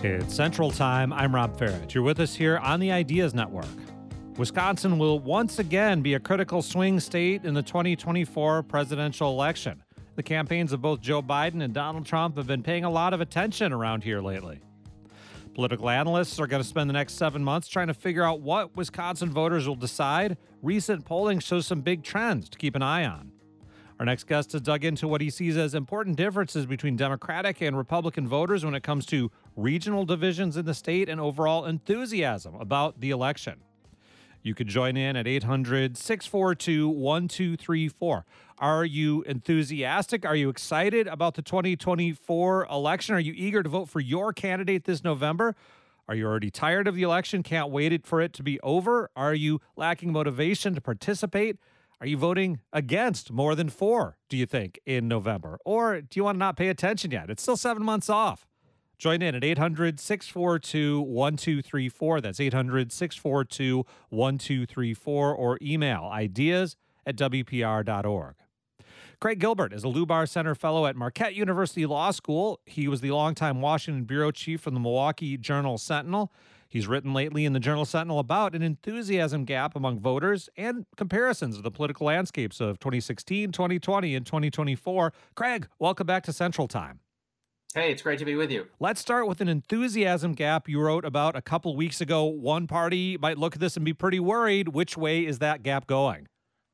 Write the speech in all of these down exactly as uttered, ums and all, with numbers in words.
It's Central Time. I'm Rob Farrett. You're with us here on the Ideas Network. Wisconsin will once again be a critical swing state in the twenty twenty-four presidential election. The campaigns of both Joe Biden and Donald Trump have been paying a lot of attention around here lately. Political analysts are going to spend the next seven months trying to figure out what Wisconsin voters will decide. Recent polling shows some big trends to keep an eye on. Our next guest has dug into what he sees as important differences between Democratic and Republican voters when it comes to regional divisions in the state and overall enthusiasm about the election. You could join in at eight hundred, six four two, one two three four. Are you enthusiastic? Are you excited about the twenty twenty-four election? Are you eager to vote for your candidate this November? Are you already tired of the election? Can't wait for it to be over? Are you lacking motivation to participate? Are you voting against more than four, do you think, in November? Or do you want to not pay attention yet? It's still seven months off. Join in at eight hundred, six four two, one two three four. That's eight hundred, six four two, one two three four. Or email ideas at w p r dot org. Craig Gilbert is a Lubar Center Fellow at Marquette University Law School. He was the longtime Washington bureau chief from the Milwaukee Journal-Sentinel. He's written lately in the Journal-Sentinel about an enthusiasm gap among voters and comparisons of the political landscapes of twenty sixteen, twenty twenty, and twenty twenty-four. Craig, welcome back to Central Time. Hey, it's great to be with you. Let's start with an enthusiasm gap you wrote about a couple weeks ago. One party might look at this and be pretty worried. Which way is that gap going?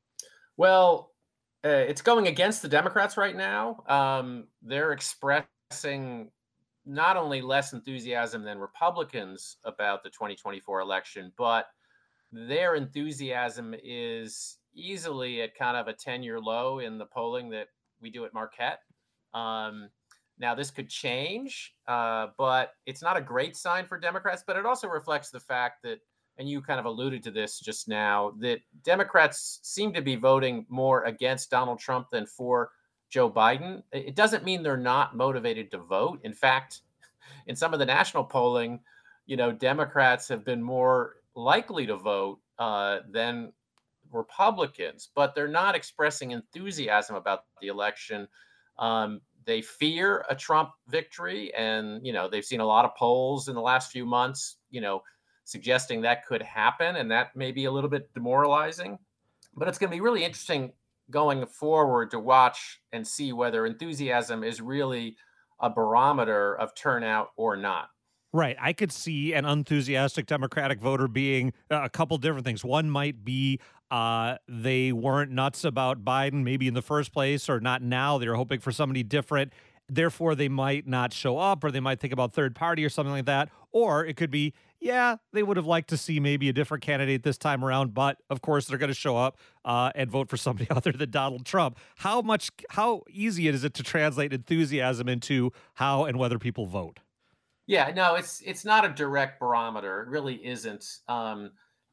Well, uh, it's going against the Democrats right now. Um, they're expressing not only less enthusiasm than Republicans about the twenty twenty-four election, but their enthusiasm is easily at kind of a ten-year low in the polling that we do at Marquette. Um, now, this could change, uh, but it's not a great sign for Democrats, but it also reflects the fact that, and you kind of alluded to this just now, that Democrats seem to be voting more against Donald Trump than for Joe Biden. It doesn't mean they're not motivated to vote. In fact, in some of the national polling, you know, Democrats have been more likely to vote uh, than Republicans, but they're not expressing enthusiasm about the election. Um, they fear a Trump victory, and, you know, they've seen a lot of polls in the last few months, you know, suggesting that could happen, and that may be a little bit demoralizing. But it's going to be really interesting going forward to watch and see whether enthusiasm is really a barometer of turnout or not. Right. I could see an enthusiastic Democratic voter being a couple different things. One might be uh, they weren't nuts about Biden maybe in the first place, or not now. They're hoping for somebody different. Therefore, they might not show up, or they might think about third party or something like that. Or it could be, yeah, they would have liked to see maybe a different candidate this time around, but of course they're going to show up uh, and vote for somebody other than Donald Trump. How much, how easy is it to translate enthusiasm into how and whether people vote? Yeah, no, it's it's not a direct barometer. It really isn't. Um,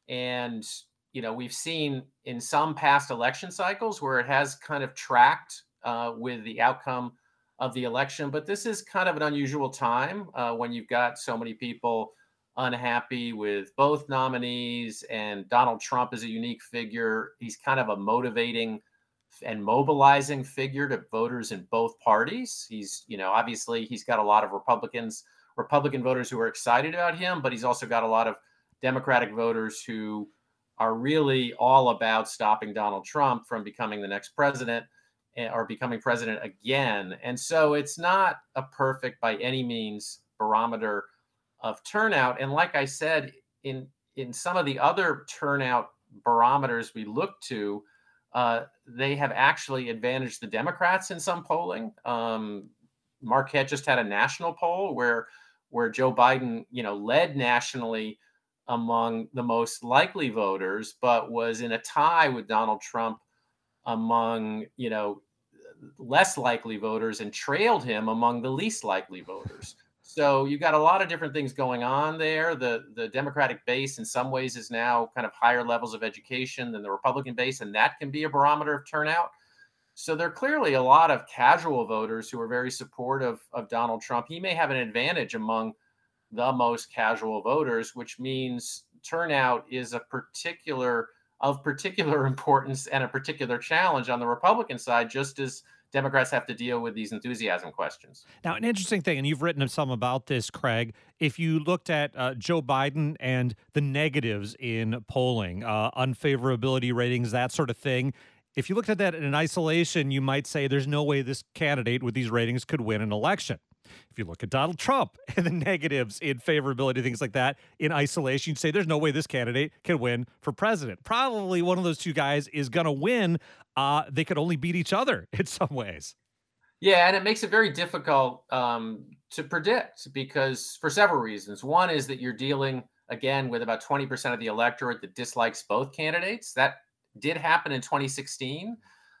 and you know, we've seen in some past election cycles where it has kind of tracked uh, with the outcome of the election, but this is kind of an unusual time uh, when you've got so many people unhappy with both nominees, and Donald Trump is a unique figure. He's kind of a motivating and mobilizing figure to voters in both parties. He's, you know, obviously he's got a lot of Republicans, Republican voters who are excited about him, but he's also got a lot of Democratic voters who are really all about stopping Donald Trump from becoming the next president or becoming president again. And so it's not a perfect by any means barometer of turnout. And like I said, in in some of the other turnout barometers we look to, uh, they have actually advantaged the Democrats in some polling. Um, Marquette just had a national poll where where Joe Biden, you know, led nationally among the most likely voters, but was in a tie with Donald Trump among, you know, less likely voters, and trailed him among the least likely voters. So you've got a lot of different things going on there. The the Democratic base in some ways is now kind of higher levels of education than the Republican base, and that can be a barometer of turnout. So there are clearly a lot of casual voters who are very supportive of Donald Trump. He may have an advantage among the most casual voters, which means turnout is a particular of particular importance and a particular challenge on the Republican side, just as Democrats have to deal with these enthusiasm questions. Now, an interesting thing, and you've written some about this, Craig. If you looked at uh, Joe Biden and the negatives in polling, uh, unfavorability ratings, that sort of thing, if you looked at that in isolation, you might say there's no way this candidate with these ratings could win an election. If you look at Donald Trump and the negatives in favorability, things like that, in isolation, you'd say there's no way this candidate can win for president. Probably one of those two guys is going to win. Uh, they could only beat each other in some ways. Yeah, and it makes it very difficult um, to predict because for several reasons. One is that you're dealing, again, with about twenty percent of the electorate that dislikes both candidates. That did happen in twenty sixteen.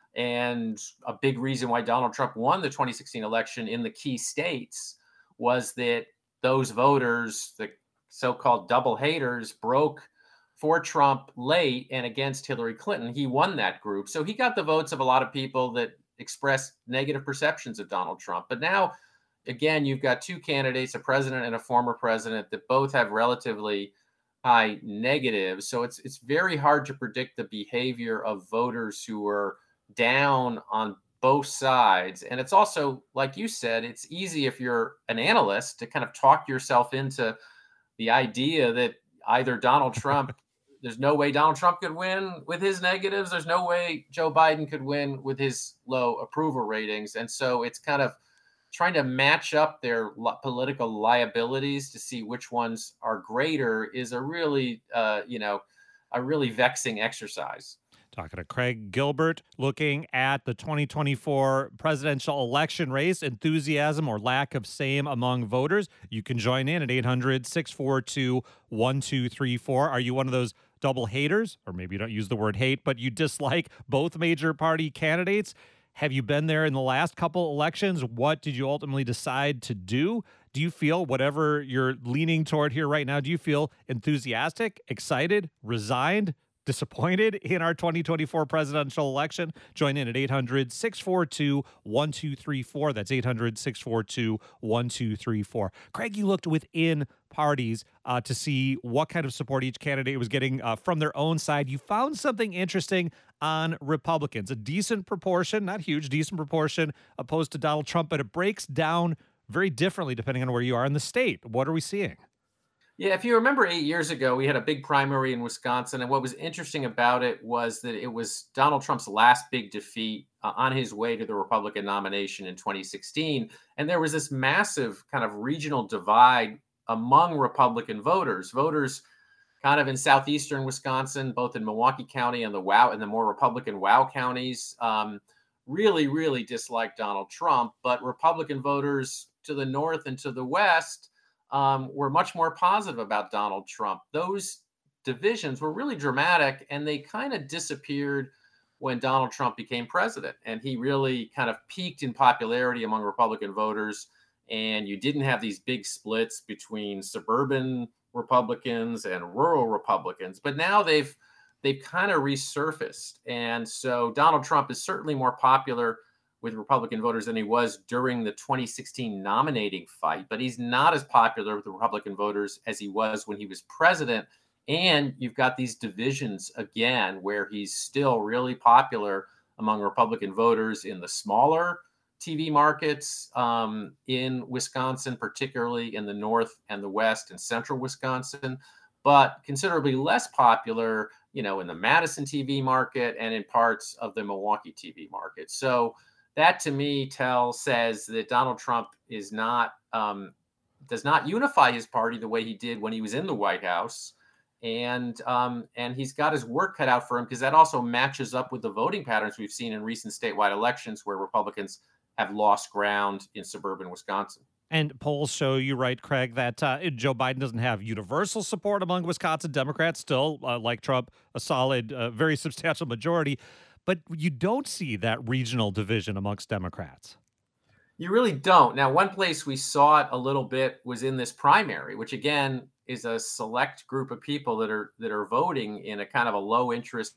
And a big reason why Donald Trump won the twenty sixteen election in the key states was that those voters, the so-called double haters, broke for Trump late and against Hillary Clinton. He won that group. So he got the votes of a lot of people that expressed negative perceptions of Donald Trump. But now, again, you've got two candidates, a president and a former president, that both have relatively high negatives. So it's it's very hard to predict the behavior of voters who are down on both sides. And it's also, like you said, it's easy if you're an analyst to kind of talk yourself into the idea that either Donald Trump, there's no way Donald Trump could win with his negatives. There's no way Joe Biden could win with his low approval ratings. And so it's kind of trying to match up their li- political liabilities to see which ones are greater is a really, uh, you know, a really vexing exercise. Talking to Craig Gilbert, looking at the twenty twenty-four presidential election race, enthusiasm or lack of same among voters. You can join in at eight hundred, six four two, one two three four. Are you one of those double haters? Or maybe you don't use the word hate, but you dislike both major party candidates? Have you been there in the last couple elections? What did you ultimately decide to do? Do you feel, whatever you're leaning toward here right now, do you feel enthusiastic, excited, resigned, disappointed in our twenty twenty-four presidential election? Join in at eight hundred, six four two, one two three four. That's eight hundred, six four two, one two three four. Craig, you looked within parties uh, to see what kind of support each candidate was getting uh, from their own side. You found something interesting on Republicans, a decent proportion, not huge, decent proportion opposed to Donald Trump, but it breaks down very differently depending on where you are in the state. What are we seeing? Yeah, if you remember eight years ago, we had a big primary in Wisconsin. And what was interesting about it was that it was Donald Trump's last big defeat uh, on his way to the Republican nomination in twenty sixteen. And there was this massive kind of regional divide among Republican voters, voters kind of in southeastern Wisconsin, both in Milwaukee County and the Wow and the more Republican Wow counties, um, really, really disliked Donald Trump. But Republican voters to the north and to the west Um, were much more positive about Donald Trump. Those divisions were really dramatic, and they kind of disappeared when Donald Trump became president. And he really kind of peaked in popularity among Republican voters. And you didn't have these big splits between suburban Republicans and rural Republicans. But now they've they've kind of resurfaced. And so Donald Trump is certainly more popular with Republican voters than he was during the twenty sixteen nominating fight, but he's not as popular with the Republican voters as he was when he was president. And you've got these divisions again, where he's still really popular among Republican voters in the smaller T V markets um, in Wisconsin, particularly in the north and the west and central Wisconsin, but considerably less popular, you know, in the Madison T V market and in parts of the Milwaukee T V market. So that to me tells says that Donald Trump is not um, does not unify his party the way he did when he was in the White House, and um, and he's got his work cut out for him because that also matches up with the voting patterns we've seen in recent statewide elections where Republicans have lost ground in suburban Wisconsin. And polls show, you right, Craig, that uh, Joe Biden doesn't have universal support among Wisconsin Democrats, still, uh, like Trump, a solid, uh, very substantial majority. But you don't see that regional division amongst Democrats. You really don't. Now, one place we saw it a little bit was in this primary, which again is a select group of people that are that are voting in a kind of a low interest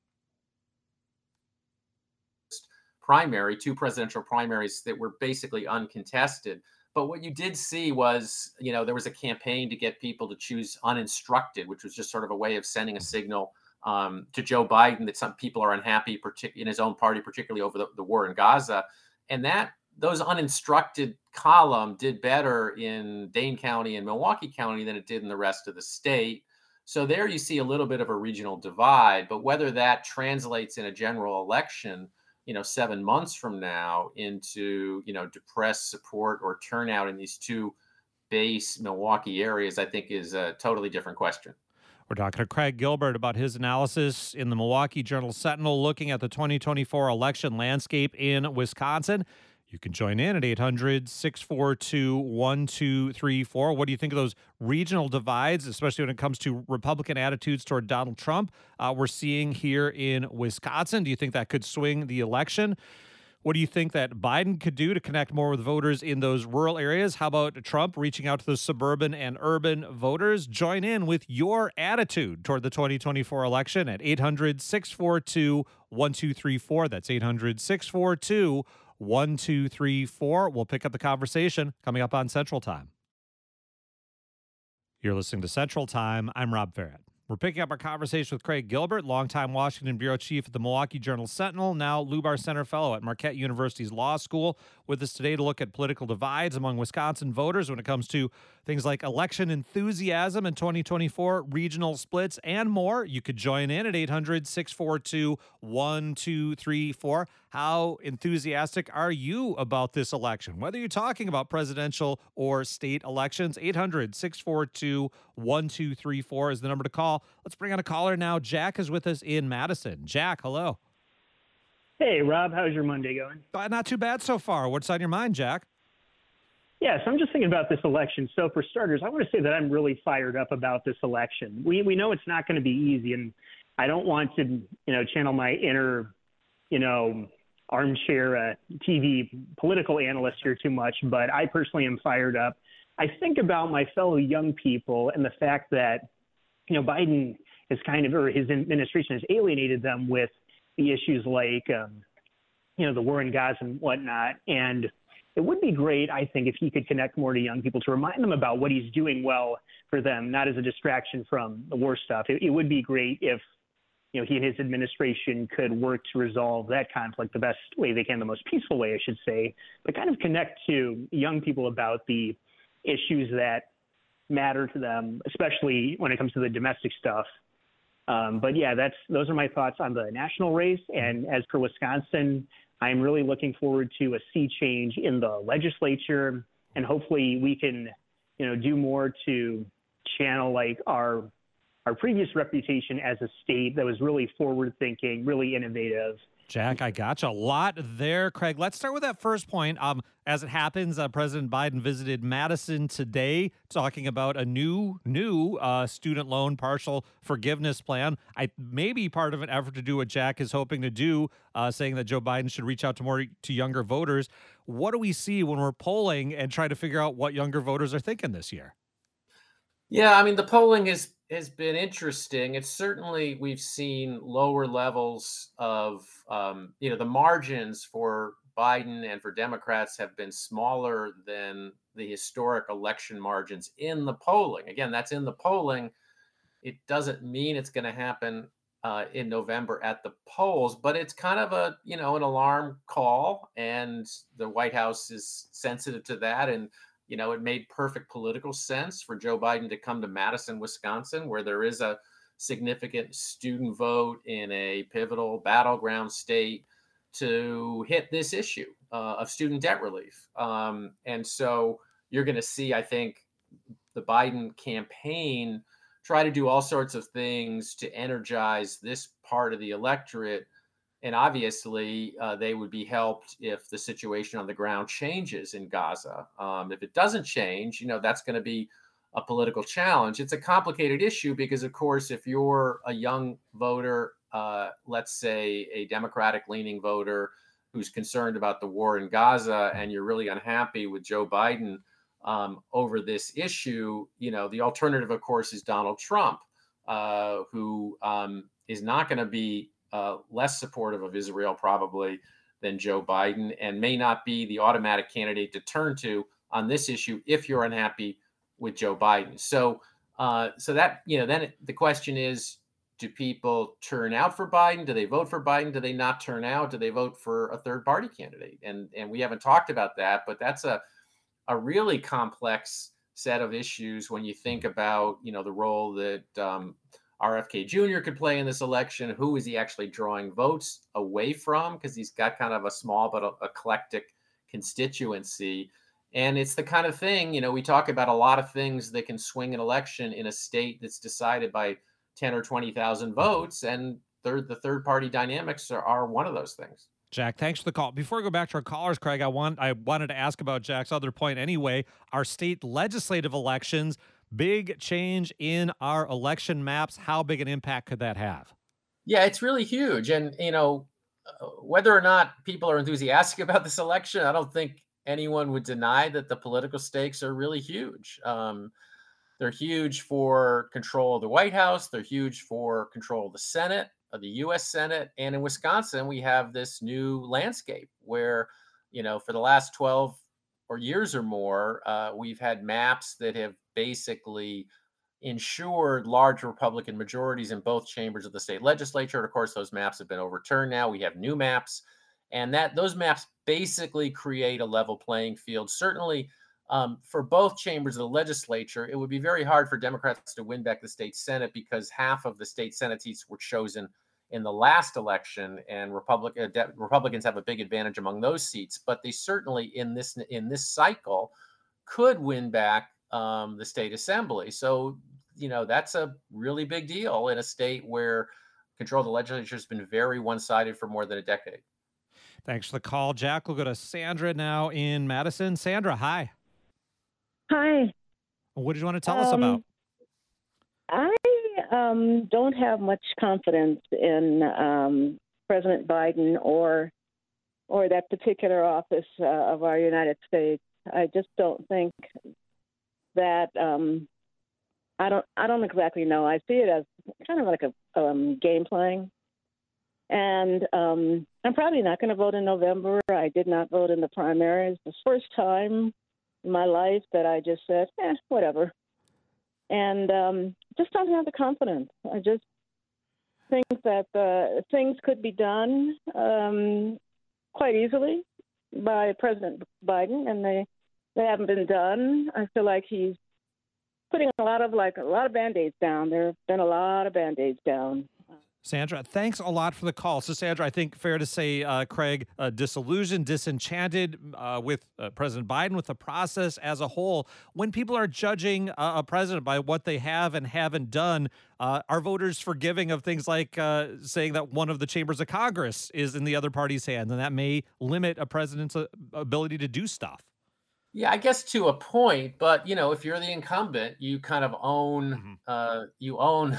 primary, two presidential primaries that were basically uncontested. But what you did see was, you know, there was a campaign to get people to choose uninstructed, which was just sort of a way of sending a signal um, to Joe Biden that some people are unhappy, partic- in his own party, particularly over the, the war in Gaza. and that those uninstructed column did better in Dane County and Milwaukee County than it did in the rest of the state. So there you see a little bit of a regional divide, but whether that translates in a general election, you know, seven months from now into, you know, depressed support or turnout in these two base Milwaukee areas, I think is a totally different question. We're talking to Craig Gilbert about his analysis in the Milwaukee Journal Sentinel, looking at the twenty twenty-four election landscape in Wisconsin. You can join in at eight hundred, six four two, one two three four. What do you think of those regional divides, especially when it comes to Republican attitudes toward Donald Trump uh, we're seeing here in Wisconsin? Do you think that could swing the election? What do you think that Biden could do to connect more with voters in those rural areas? How about Trump reaching out to the suburban and urban voters? Join in with your attitude toward the twenty twenty-four election at eight hundred, six four two, one two three four. That's eight hundred, six four two, one two three four. We'll pick up the conversation coming up on Central Time. You're listening to Central Time. I'm Rob Farrett. We're picking up our conversation with Craig Gilbert, longtime Washington bureau chief at the Milwaukee Journal Sentinel, now Lubar Center fellow at Marquette University's Law School, with us today to look at political divides among Wisconsin voters when it comes to things like election enthusiasm in twenty twenty-four, regional splits, and more. You could join in at eight hundred, six four two, one two three four. How enthusiastic are you about this election? Whether you're talking about presidential or state elections, eight hundred, six four two, one two three four is the number to call. Let's bring on a caller now. Jack is with us in Madison. Jack, hello. Hey, Rob, how's your Monday going? Uh, not too bad so far. What's on your mind, Jack? Yeah, so I'm just thinking about this election. So for starters, I want to say that I'm really fired up about this election. We we know it's not going to be easy, and I don't want to, you know, channel my inner, you know, armchair uh, T V political analyst here too much, but I personally am fired up. I think about my fellow young people and the fact that, you know, Biden is kind of, or his administration has alienated them with the issues like, um, you know, the war in Gaza and whatnot. And it would be great, I think, if he could connect more to young people to remind them about what he's doing well for them, not as a distraction from the war stuff. It, it would be great if, you know, he and his administration could work to resolve that conflict the best way they can, the most peaceful way, I should say, but kind of connect to young people about the issues that matter to them, especially when it comes to the domestic stuff. Um, but yeah, that's those are my thoughts on the national race. And as for Wisconsin, I'm really looking forward to a sea change in the legislature, and hopefully we can, you know, do more to channel like our our previous reputation as a state that was really forward-thinking, really innovative. Jack, I gotcha. A lot there, Craig. Let's start with that first point. Um, as it happens, uh, President Biden visited Madison today, talking about a new, new uh, student loan partial forgiveness plan. I maybe part of an effort to do what Jack is hoping to do, uh, saying that Joe Biden should reach out to more to younger voters. What do we see when we're polling and try to figure out what younger voters are thinking this year? Yeah, I mean, the polling is has been interesting. It's certainly, we've seen lower levels of, um, you know, the margins for Biden and for Democrats have been smaller than the historic election margins in the polling. Again, that's in the polling. It doesn't mean it's going to happen uh, in November at the polls, but it's kind of a, you know, an alarm call, and the White House is sensitive to that. And you know, it made perfect political sense for Joe Biden to come to Madison, Wisconsin, where there is a significant student vote in a pivotal battleground state, to hit this issue uh, of student debt relief. Um, and so you're going to see, I think, the Biden campaign try to do all sorts of things to energize this part of the electorate. And obviously, uh, they would be helped if the situation on the ground changes in Gaza. Um, if it doesn't change, you know, that's going to be a political challenge. It's a complicated issue because, of course, if you're a young voter, uh, let's say a Democratic-leaning voter who's concerned about the war in Gaza, and you're really unhappy with Joe Biden um, over this issue, you know, the alternative, of course, is Donald Trump, uh, who um, is not going to be Uh, less supportive of Israel probably than Joe Biden, and may not be the automatic candidate to turn to on this issue if you're unhappy with Joe Biden. So, uh, so that, you know, then it, the question is, do people turn out for Biden? Do they vote for Biden? Do they not turn out? Do they vote for a third party candidate? And and we haven't talked about that, but that's a a really complex set of issues when you think about, you know, the role that um, R F K Junior could play in this election. Who is he actually drawing votes away from? Because he's got kind of a small but a, eclectic constituency. And it's the kind of thing, you know, we talk about a lot of things that can swing an election in a state that's decided by ten or twenty thousand votes. And third, the third party dynamics are, are one of those things. Jack, thanks for the call. Before we go back to our callers, Craig, I want I wanted to ask about Jack's other point anyway. Our state legislative elections, big change in our election maps. How big an impact could that have? Yeah, it's really huge. And, you know, whether or not people are enthusiastic about this election, I don't think anyone would deny that the political stakes are really huge. Um, they're huge for control of the White House. They're huge for control of the Senate, of the U S Senate. And in Wisconsin, we have this new landscape where, you know, for the last twelve or years or more, uh, we've had maps that have basically ensured large Republican majorities in both chambers of the state legislature. And of course, those maps have been overturned now. We have new maps, and that those maps basically create a level playing field. Certainly, um, for both chambers of the legislature, it would be very hard for Democrats to win back the state Senate because half of the state Senate seats were chosen in the last election, and Republic, uh, De- Republicans have a big advantage among those seats. But they certainly, in this in this cycle, could win back um, the state assembly. So, you know, that's a really big deal in a state where control of the legislature has been very one-sided for more than a decade. Thanks for the call, Jack. We'll go to Sandra now in Madison. Sandra, hi. Hi. What did you want to tell um, us about? I um, don't have much confidence in um, President Biden or or that particular office uh, of our United States. I just don't think that um, I don't I don't exactly know. I see it as kind of like a um, game playing. And um, I'm probably not going to vote in November. I did not vote in the primaries. The first time in my life that I just said, eh, whatever. And um, just don't have the confidence. I just think that uh, things could be done um, quite easily by President Biden, and they, they haven't been done. I feel like he's putting a lot of like a lot of Band-Aids down. There have been a lot of Band-Aids down. Sandra, thanks a lot for the call. So, Sandra, I think fair to say, uh, Craig, uh, disillusioned, disenchanted uh, with uh, President Biden, with the process as a whole. When people are judging uh, a president by what they have and haven't done, uh, are voters forgiving of things like uh, saying that one of the chambers of Congress is in the other party's hands, and that may limit a president's uh, ability to do stuff? Yeah, I guess to a point, but you know, if you're the incumbent, you kind of own, Mm-hmm. uh, you own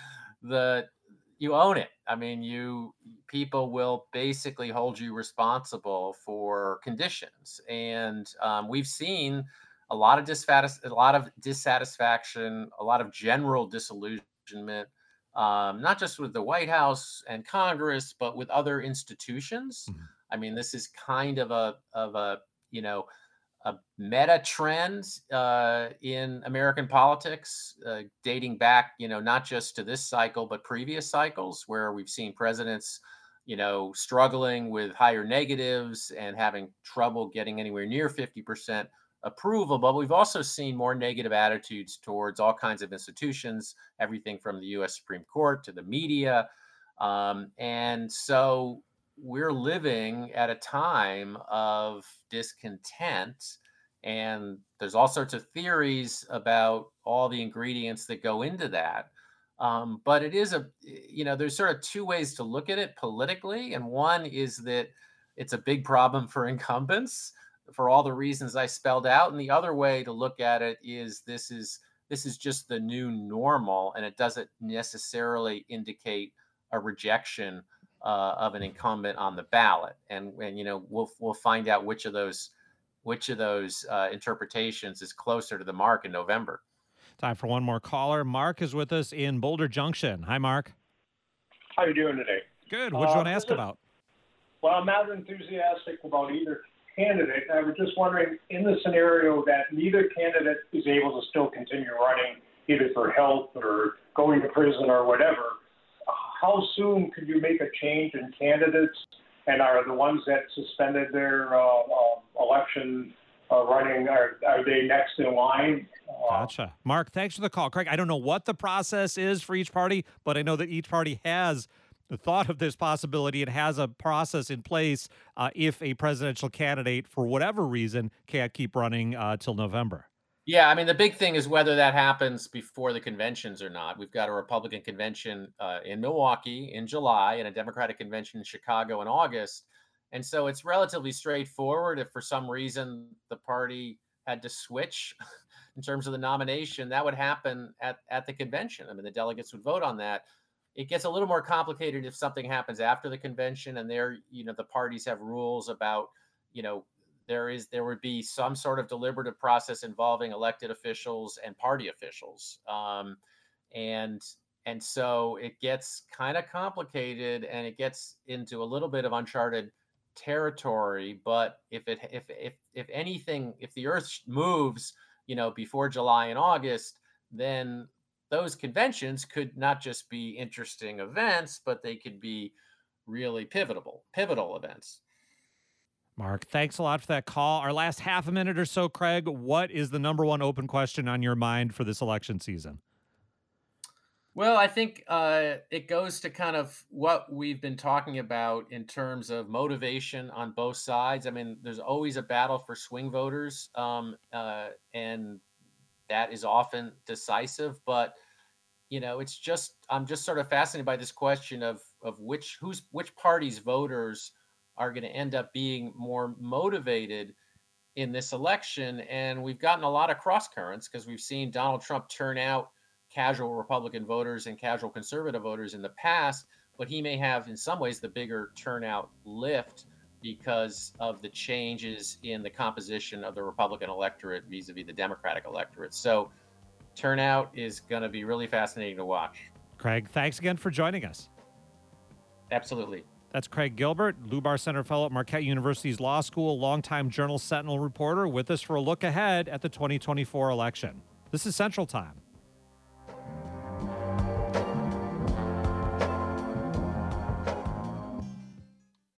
the. You own it. I mean, you people will basically hold you responsible for conditions, and um, we've seen a lot of dissatis- a lot of dissatisfaction, a lot of general disillusionment, um, not just with the White House and Congress, but with other institutions. Mm-hmm. I mean, this is kind of a of a you know. a meta trend uh, in American politics, uh, dating back, you know, not just to this cycle, but previous cycles where we've seen presidents, you know, struggling with higher negatives and having trouble getting anywhere near fifty percent approval. But we've also seen more negative attitudes towards all kinds of institutions, everything from the U S Supreme Court to the media. Um, and so we're living at a time of discontent, and there's all sorts of theories about all the ingredients that go into that. Um, but it is a, you know, there's sort of two ways to look at it politically. And one is that it's a big problem for incumbents for all the reasons I spelled out. And the other way to look at it is this is, this is just the new normal, and it doesn't necessarily indicate a rejection Uh, of an incumbent on the ballot, and and you know we'll we'll find out which of those which of those uh, interpretations is closer to the mark in November. Time for one more caller. Mark is with us in Boulder Junction. Hi, Mark. How are you doing today? Good. What do you uh, want to ask about? Well, I'm not enthusiastic about either candidate. I was just wondering, in the scenario that neither candidate is able to still continue running, either for health or going to prison or whatever, how soon could you make a change in candidates? And are the ones that suspended their uh, uh, election uh, running, are, are they next in line? Uh, Gotcha. Mark, thanks for the call. Craig, I don't know what the process is for each party, but I know that each party has the thought of this possibility and has a process in place uh, if a presidential candidate, for whatever reason, can't keep running uh, till November. Yeah, I mean, the big thing is whether that happens before the conventions or not. We've got a Republican convention uh, in Milwaukee in July and a Democratic convention in Chicago in August. And so it's relatively straightforward. If for some reason the party had to switch in terms of the nomination, that would happen at, at the convention. I mean, the delegates would vote on that. It gets a little more complicated if something happens after the convention, and there, you know, the parties have rules about, you know, there is there would be some sort of deliberative process involving elected officials and party officials, um, and and so it gets kind of complicated, and it gets into a little bit of uncharted territory. But if it if if if anything, if the Earth moves, you know, before July and August, then those conventions could not just be interesting events, but they could be really pivotal pivotal events. Mark, thanks a lot for that call. Our last half a minute or so, Craig, what is the number one open question on your mind for this election season? Well, I think uh, it goes to kind of what we've been talking about in terms of motivation on both sides. I mean, there's always a battle for swing voters, um, uh, and that is often decisive. But you know, it's just I'm just sort of fascinated by this question of of which who's which party's voters are going to end up being more motivated in this election. And we've gotten a lot of cross currents because we've seen Donald Trump turn out casual Republican voters and casual conservative voters in the past, but he may have in some ways the bigger turnout lift because of the changes in the composition of the Republican electorate vis-a-vis the Democratic electorate. So turnout is going to be really fascinating to watch. Craig, thanks again for joining us. Absolutely. That's Craig Gilbert, Lubar Center Fellow at Marquette University's Law School, longtime Journal Sentinel reporter, with us for a look ahead at the twenty twenty-four election. This is Central Time.